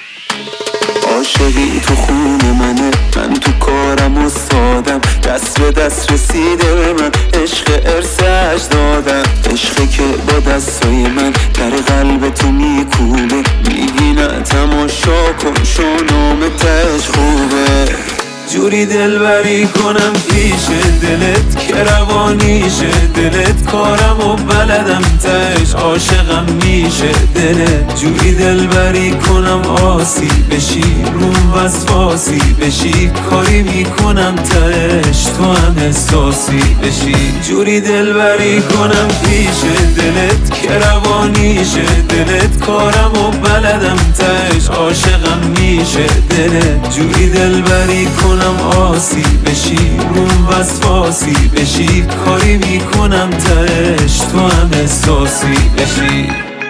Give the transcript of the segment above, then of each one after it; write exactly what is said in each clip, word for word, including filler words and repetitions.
عاشقی تو خون منه، من تو کارم استادم، دست به دست رسیده به من، عشق ارث اجدادم، عشقی که با دستای من در قلب تو میکوبه، میگی نه تماشا کن شونام تش خوبه. جوری دلبری کنم پیش دلت که روانیشه دلت، کارم و بلدم تش عاشقم میشه دلت. جوری دلبری کنم آسی بشی روم وسواسی بشی، کاری میکنم تش تو هم احساسی بشی. جوری دلبری کنم پیش دلت که روانیشه دلت، کارم و بلدم تش عاشقم میشه دلت. جوری دلبری کنم آسی بشی روم وسواسی بشی، کاری میکنم تش تو هم احساسی بشی.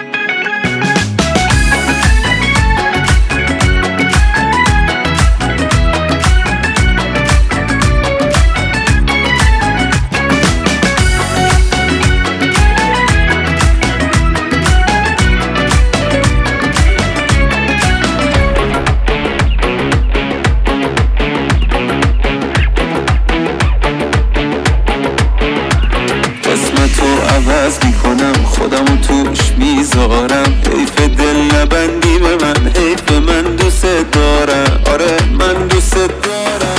قسمتو عوض میکنم خودمو توش میذارم، حیف دل نبندی به من، حیف من دوست دارم، آره من دوست دارم.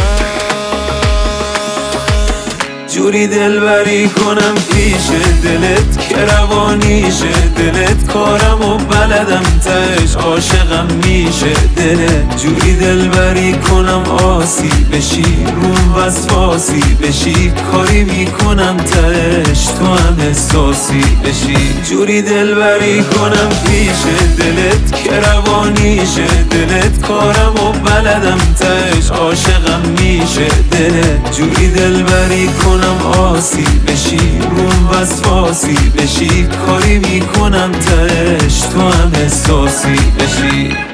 جوری دلبری کنم پیش دلت که روانیشه دلت، کارم و بلدم تش عاشقم میشه دلت. جوری دلبری کنم آسی بشی روم وسواسی بشی، کاری میکنم تش تو هم احساسی بشی. جوری دلبری کنم پیش دلت که روانیشه دلت، کارم و بلدم تش عاشقم میشه دلت. جوری دلبری کنم آسی بشی روم وسواسی بشی، کاری میکنم تش تو هم احساسی بشی.